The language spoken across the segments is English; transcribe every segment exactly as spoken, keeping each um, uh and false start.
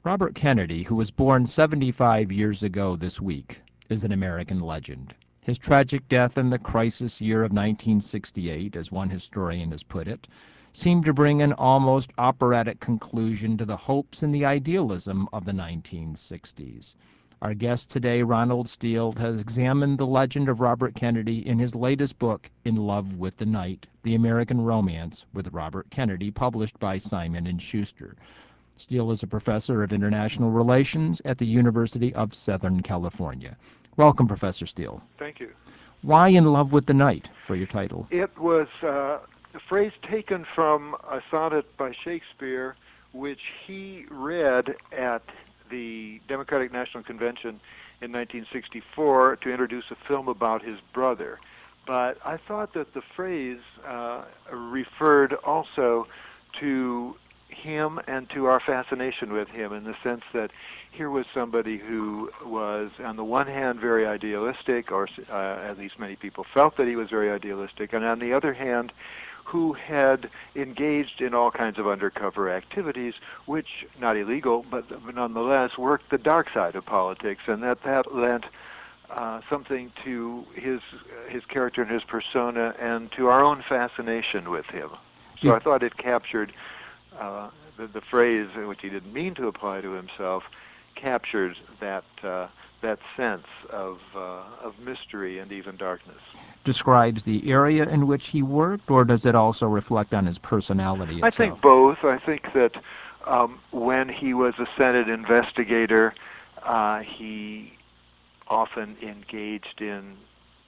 Robert Kennedy, who was born seventy-five years ago this week, is an American legend. His tragic death in the crisis year of nineteen sixty-eight, as one historian has put it, seemed to bring an almost operatic conclusion to the hopes and the idealism of the nineteen sixties. Our guest today, Ronald Steele, has examined the legend of Robert Kennedy in his latest book, In Love with the Night, The American Romance with Robert Kennedy, published by Simon and Schuster. Steele is a professor of international relations at the University of Southern California. Welcome, Professor Steele. Thank you. Why In Love with the Night for your title? It was uh, a phrase taken from a sonnet by Shakespeare, which he read at the Democratic National Convention in nineteen sixty-four to introduce a film about his brother. But I thought that the phrase uh, referred also to him and to our fascination with him, in the sense that here was somebody who was, on the one hand, very idealistic, or uh, at least many people felt that he was very idealistic, and on the other hand, who had engaged in all kinds of undercover activities, which, not illegal, but nonetheless worked the dark side of politics, and that that lent uh, something to his his character and his persona, and to our own fascination with him. So I thought it captured uh, the, the phrase, which he didn't mean to apply to himself, captures that uh, that sense of uh, of mystery and even darkness. Describes the area in which he worked, or does it also reflect on his personality itself? I think both. I think that um, when he was a Senate investigator, uh, he often engaged in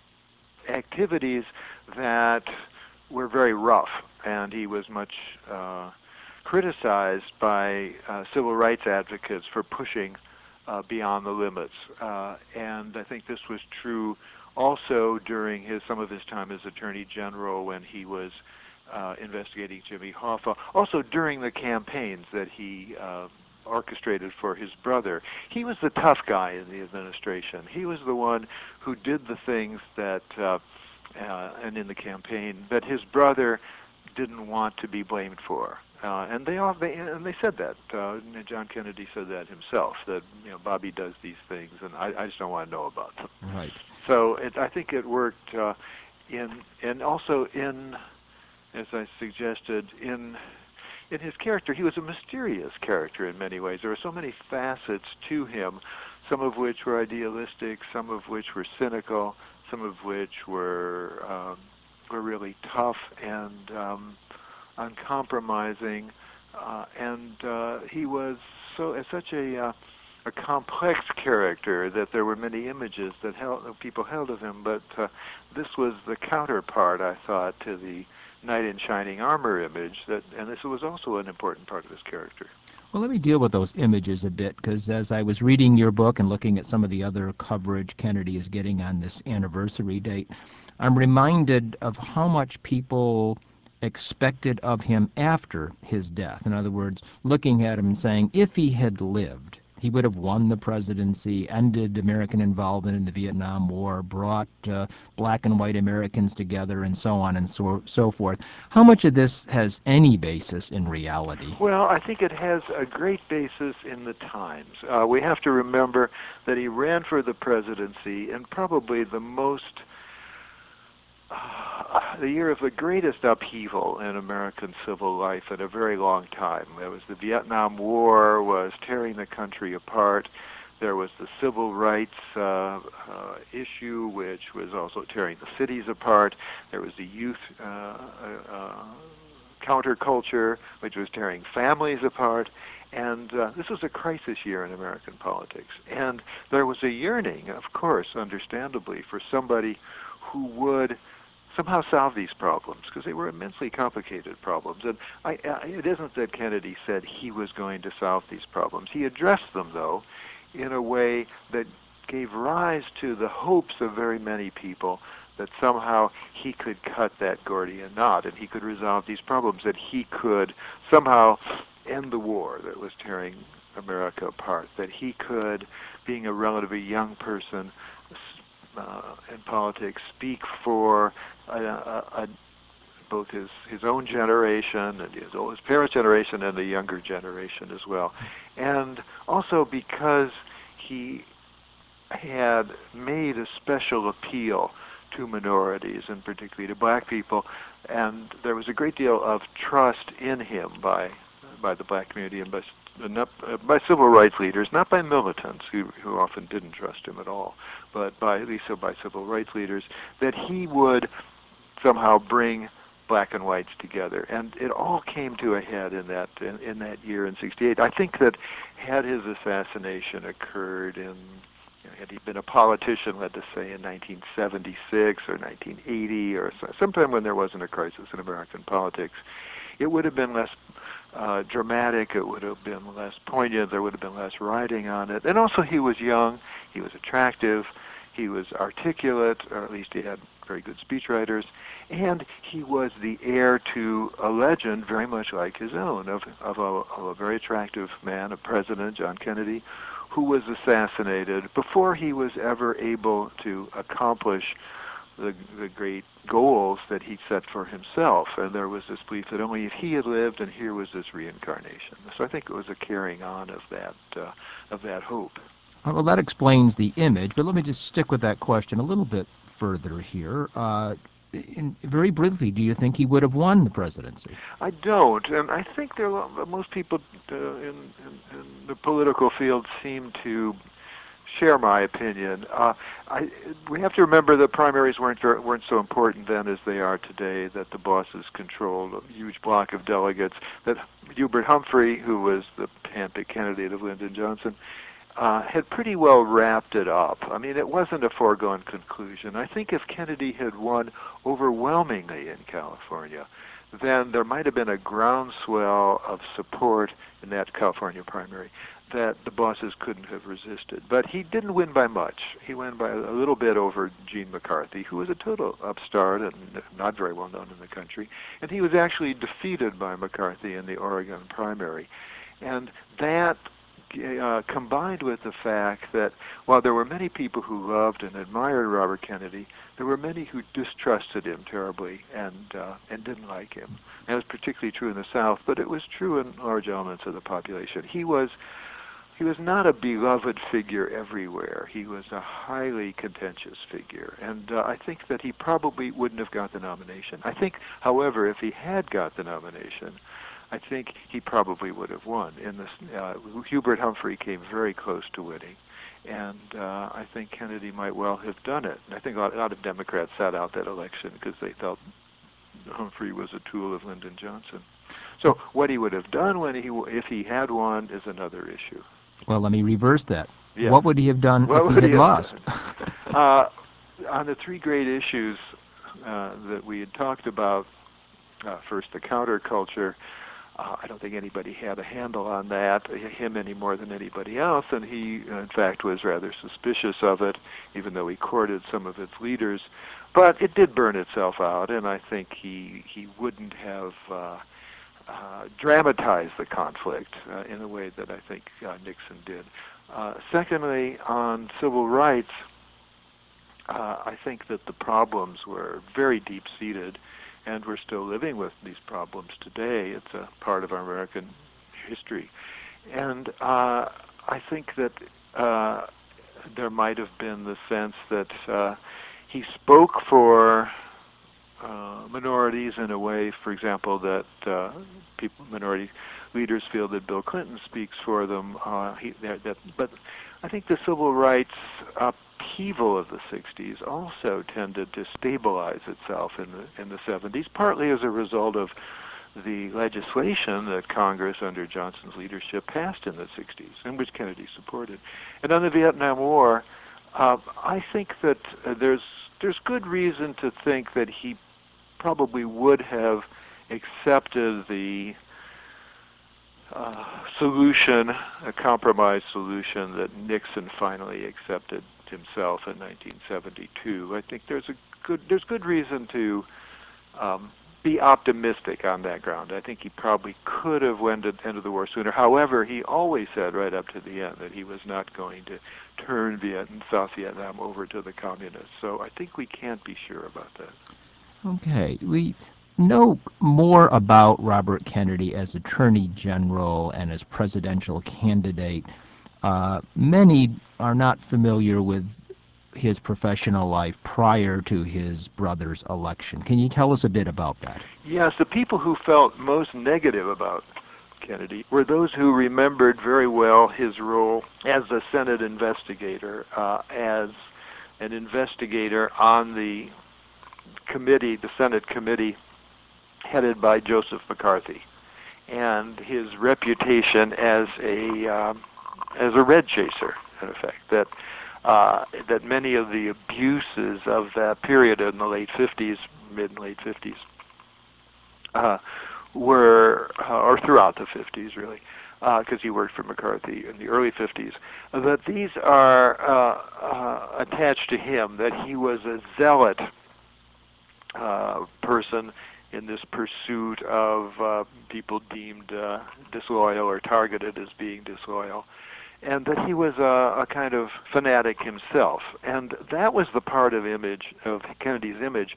activities that were very rough, and he was much uh, criticized by uh, civil rights advocates for pushing uh, beyond the limits. Uh, and I think this was true also during his some of his time as Attorney General, when he was uh, investigating Jimmy Hoffa. Also during the campaigns that he uh, orchestrated for his brother. He was the tough guy in the administration. He was the one who did the things that, uh, uh, and in the campaign, that his brother didn't want to be blamed for. Uh, and they all, they, and they said that. Uh, John Kennedy said that himself. That you know, Bobby does these things, and I, I just don't want to know about them. Right. So it, I think it worked uh, in, and also in, as I suggested, in in his character. He was a mysterious character in many ways. There were so many facets to him, some of which were idealistic, some of which were cynical, some of which were um, were really tough and um, uncompromising, uh, and uh, he was so uh, such a uh, a complex character that there were many images that held, people held of him. But uh, this was the counterpart, I thought, to the knight in shining armor image. That, and this was also an important part of his character. Well, let me deal with those images a bit, because as I was reading your book and looking at some of the other coverage Kennedy is getting on this anniversary date, I'm reminded of how much people expected of him after his death. In other words, looking at him and saying, if he had lived, he would have won the presidency, ended American involvement in the Vietnam War, brought uh, black and white Americans together, and so on and so, so forth. How much of this has any basis in reality? Well, I think it has a great basis in the times. Uh, we have to remember that he ran for the presidency in probably the most Uh, the year of the greatest upheaval in American civil life in a very long time. There was the Vietnam War was tearing the country apart. There was the civil rights uh, uh, issue, which was also tearing the cities apart. There was the youth uh, uh, counterculture, which was tearing families apart. And uh, this was a crisis year in American politics. And there was a yearning, of course, understandably, for somebody who would somehow solve these problems, because they were immensely complicated problems. And I, I, it isn't that Kennedy said he was going to solve these problems. He addressed them, though, in a way that gave rise to the hopes of very many people that somehow he could cut that Gordian knot and he could resolve these problems, that he could somehow end the war that was tearing America apart, that he could, being a relatively young person, Uh, in politics, speak for a, a, a both his, his own generation and his, his parents' generation and the younger generation as well. And also because he had made a special appeal to minorities, and particularly to black people, and there was a great deal of trust in him by by the black community and by not, uh, by civil rights leaders, not by militants who who often didn't trust him at all, but by at least so by civil rights leaders, that he would somehow bring black and whites together, and it all came to a head in that in, in that year in sixty-eight. I think that had his assassination occurred in had he been a politician, let us say in nineteen seventy-six or nineteen eighty or sometime when there wasn't a crisis in American politics, it would have been less uh, dramatic, it would have been less poignant, there would have been less writing on it. And also he was young, he was attractive, he was articulate, or at least he had very good speechwriters, and he was the heir to a legend very much like his own, of, of, a, of a very attractive man, a president, John Kennedy, who was assassinated before he was ever able to accomplish the, the great goals that he set for himself. And there was this belief that only if he had lived, and here was this reincarnation. So I think it was a carrying on of that, uh, of that hope. Well, that explains the image, but let me just stick with that question a little bit further here. Uh, in, very briefly, do you think he would have won the presidency? I don't, and I think there are, most people uh, in, in, in the political field seem to share my opinion. Uh, I, we have to remember that primaries weren't very, weren't so important then as they are today. That the bosses controlled a huge block of delegates. That Hubert Humphrey, who was the handpicked candidate of Lyndon Johnson, Uh, had pretty well wrapped it up. I mean, it wasn't a foregone conclusion. I think if Kennedy had won overwhelmingly in California, then there might have been a groundswell of support in that California primary that the bosses couldn't have resisted. But he didn't win by much. He won by a little bit over Gene McCarthy, who was a total upstart and not very well known in the country. And he was actually defeated by McCarthy in the Oregon primary. And that Uh, combined with the fact that while there were many people who loved and admired Robert Kennedy, there were many who distrusted him terribly and uh, and didn't like him. That was particularly true in the South, but it was true in large elements of the population. He was he was not a beloved figure everywhere. He was a highly contentious figure, and uh, I think that he probably wouldn't have got the nomination. I think, however, if he had got the nomination, I think he probably would have won. In this, uh, Hubert Humphrey came very close to winning, and uh, I think Kennedy might well have done it. And I think a lot, a lot of Democrats sat out that election because they felt Humphrey was a tool of Lyndon Johnson. So what he would have done when he, if he had won, is another issue. Well, let me reverse that. Yeah. What would he have done what if he would had he lost? uh, on the three great issues uh, that we had talked about, uh, first the counterculture. Uh, I don't think anybody had a handle on that, him any more than anybody else, and he, in fact, was rather suspicious of it, even though he courted some of its leaders. But it did burn itself out, and I think he he wouldn't have uh, uh, dramatized the conflict uh, in a way that I think uh, Nixon did. Uh, secondly, on civil rights, uh, I think that the problems were very deep-seated, and we're still living with these problems today. It's a part of our American history. And uh, I think that uh, there might have been the sense that uh, he spoke for uh, minorities in a way, for example, that uh, people, minority leaders feel that Bill Clinton speaks for them. Uh, he, that, that, but I think the civil rights upheaval of the sixties also tended to stabilize itself in the in the seventies, partly as a result of the legislation that Congress under Johnson's leadership passed in the sixties, and which Kennedy supported. And on the Vietnam War, uh, I think that uh, there's there's good reason to think that he probably would have accepted the uh, solution, a compromise solution that Nixon finally accepted himself in nineteen seventy-two. I think there's a good there's good reason to um, be optimistic on that ground. I think he probably could have ended, ended the war sooner. However, he always said right up to the end that he was not going to turn Vietnam, South Vietnam over to the communists. So I think we can't be sure about that. Okay, we know more about Robert Kennedy as Attorney General and as presidential candidate, uh, many are not familiar with his professional life prior to his brother's election. Can you tell us a bit about that? Yes, the people who felt most negative about Kennedy were those who remembered very well his role as a Senate investigator, uh, as an investigator on the committee, the Senate committee headed by Joseph McCarthy, and his reputation as a um, as a red chaser, in effect, that uh, that many of the abuses of that period in the late fifties, mid and late fifties, uh, were, uh, or throughout the fifties, really, because uh, he worked for McCarthy in the early fifties, that these are uh, uh, attached to him, that he was a zealot uh, person in this pursuit of uh, people deemed uh, disloyal or targeted as being disloyal, and that he was a, a kind of fanatic himself. And that was the part of image, of Kennedy's image,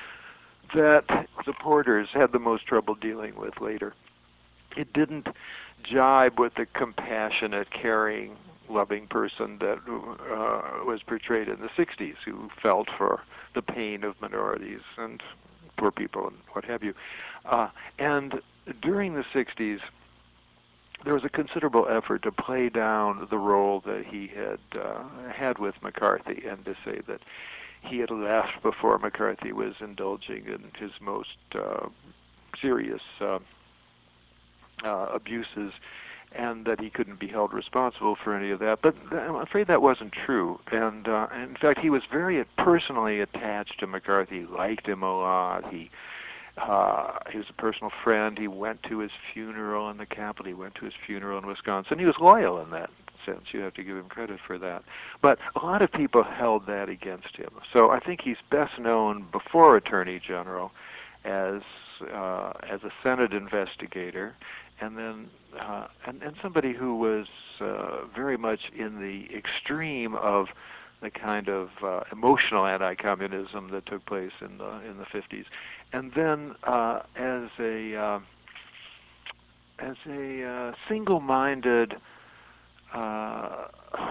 that supporters had the most trouble dealing with later. It didn't jibe with the compassionate, caring, loving person that uh, was portrayed in the sixties, who felt for the pain of minorities and poor people and what have you. Uh, and during the sixties, there was a considerable effort to play down the role that he had uh, had with McCarthy, and to say that he had left before McCarthy was indulging in his most uh, serious uh, uh, abuses, and that he couldn't be held responsible for any of that. But I'm afraid that wasn't true. And uh, in fact, he was very personally attached to McCarthy. He liked him a lot. He uh, he was a personal friend. He went to his funeral in the Capitol. He went to his funeral in Wisconsin. He was loyal in that sense. You have to give him credit for that. But a lot of people held that against him. So I think he's best known before Attorney General as uh, as a Senate investigator, and then uh, and, and somebody who was uh, very much in the extreme of the kind of uh, emotional anti-communism that took place in the in the fifties, and then uh, as a uh, as a uh, single-minded uh,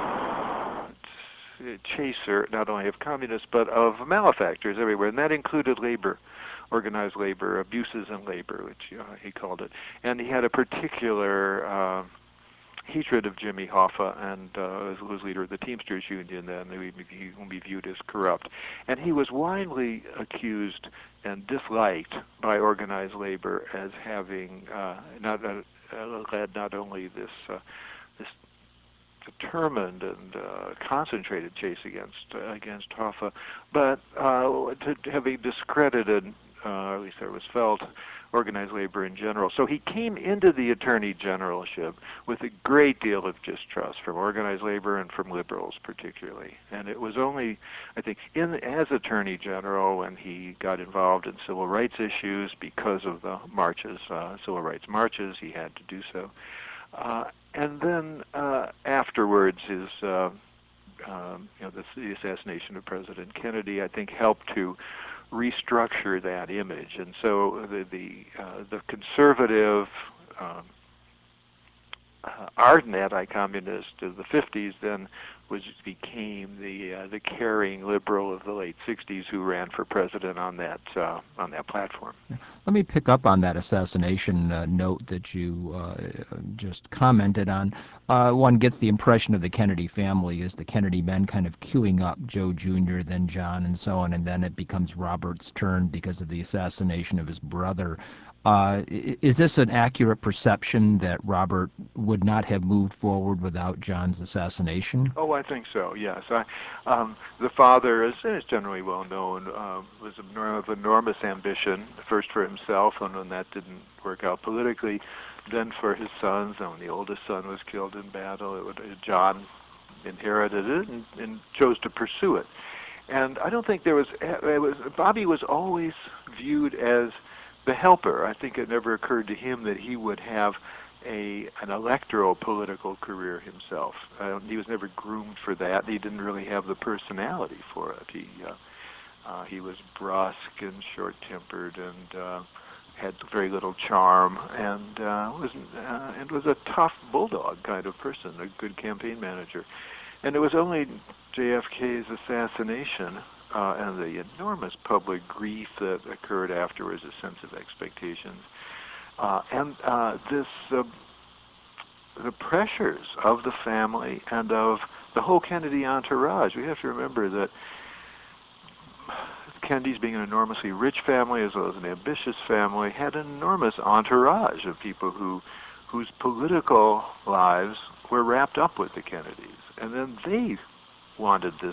chaser, not only of communists but of malefactors everywhere, and that included labor, organized labor, abuses in labor, which uh, he called it. And he had a particular uh, hatred of Jimmy Hoffa, and uh, who was leader of the Teamsters Union then, who would be viewed as corrupt. And he was widely accused and disliked by organized labor as having uh, not uh, led not only this uh, this determined and uh, concentrated chase against uh, against Hoffa, but uh, to having discredited, uh, at least there was felt, organized labor in general. So he came into the attorney generalship with a great deal of distrust from organized labor and from liberals particularly. And it was only, I think, in as attorney general when he got involved in civil rights issues because of the marches, uh, civil rights marches, he had to do so. Uh, and then uh, afterwards, his uh, um, you know the, the assassination of President Kennedy, I think, helped to restructure that image. And so the the, uh, the conservative, um, uh, ardent anti-communist of the fifties then was became the uh, the caring liberal of the late sixties who ran for president on that uh, on that platform. Let me pick up on that assassination uh, note that you uh, just commented on. Uh, one gets the impression of the Kennedy family as the Kennedy men kind of queuing up Joe Junior, then John, and so on, and then it becomes Robert's turn because of the assassination of his brother. Uh, is this an accurate perception that Robert would not have moved forward without John's assassination? Oh, I think so. Yes, I, um, the father, as is generally well known, uh, was of enormous ambition. First for himself, and when that didn't work out politically, then for his sons. And when the oldest son was killed in battle, it would, John inherited it and, and chose to pursue it. And I don't think there was. It was Bobby was always viewed as the helper. I think it never occurred to him that he would have a an electoral political career himself. Uh, he was never groomed for that. He didn't really have the personality for it. He uh, Uh, he was brusque and short-tempered and uh, had very little charm, and uh, was uh, and was a tough bulldog kind of person, a good campaign manager. And it was only J F K's assassination uh, and the enormous public grief that occurred afterwards, a sense of expectations, uh, and uh, this uh, the pressures of the family and of the whole Kennedy entourage. We have to remember that Kennedys, being an enormously rich family as well as an ambitious family, had an enormous entourage of people who, whose political lives were wrapped up with the Kennedys. And then they wanted this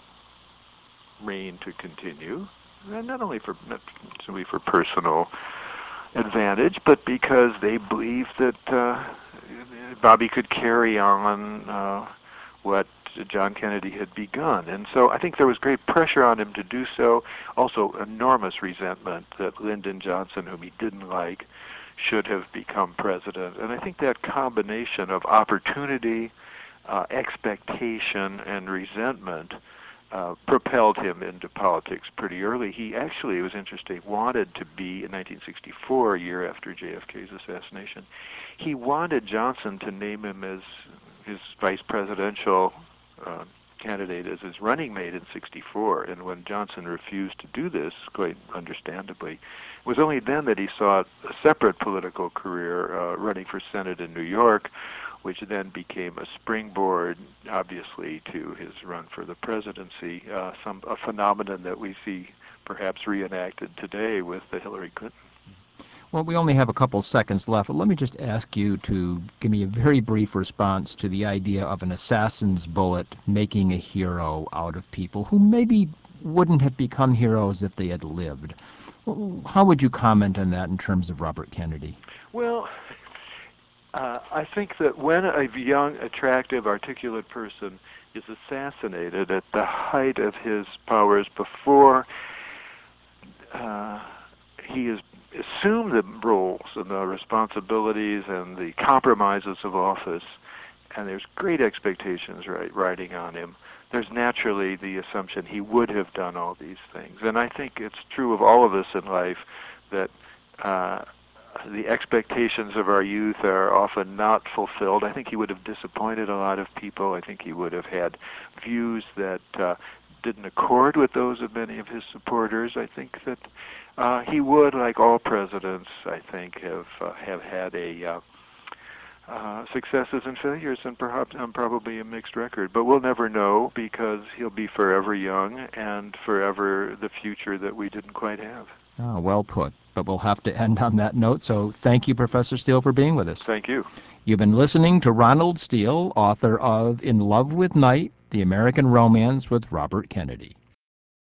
reign to continue, and not only for not simply for personal advantage, but because they believed that uh, Bobby could carry on uh, what John Kennedy had begun. And so I think there was great pressure on him to do so, also enormous resentment that Lyndon Johnson, whom he didn't like, should have become president. And I think that combination of opportunity, uh, expectation, and resentment uh, propelled him into politics pretty early. He actually, it was interesting, wanted to be, in nineteen sixty-four, a year after J F K's assassination, he wanted Johnson to name him as his vice presidential uh, candidate, as his running mate in sixty-four. And when Johnson refused to do this, quite understandably, it was only then that he sought a separate political career, uh, running for Senate in New York, which then became a springboard, obviously, to his run for the presidency, uh, some a phenomenon that we see perhaps reenacted today with the Hillary Clinton. Well, we only have a couple seconds left. Let me just ask you to give me a very brief response to the idea of an assassin's bullet making a hero out of people who maybe wouldn't have become heroes if they had lived. How would you comment on that in terms of Robert Kennedy? Well, uh, I think that when a young, attractive, articulate person is assassinated at the height of his powers, before uh, he has assumed the roles and the responsibilities and the compromises of office, and there's great expectations right, riding on him, there's naturally the assumption he would have done all these things. And I think it's true of all of us in life that uh, the expectations of our youth are often not fulfilled. I think he would have disappointed a lot of people. I think he would have had views that uh, didn't accord with those of many of his supporters. I think that uh, he would, like all presidents, I think, have uh, have had a uh, uh, successes and failures, and perhaps um, probably a mixed record. But we'll never know, because he'll be forever young and forever the future that we didn't quite have. Oh, well put. But we'll have to end on that note, so thank you, Professor Steele, for being with us. Thank you. You've been listening to Ronald Steele, author of In Love with Night, The American Romance with Robert Kennedy.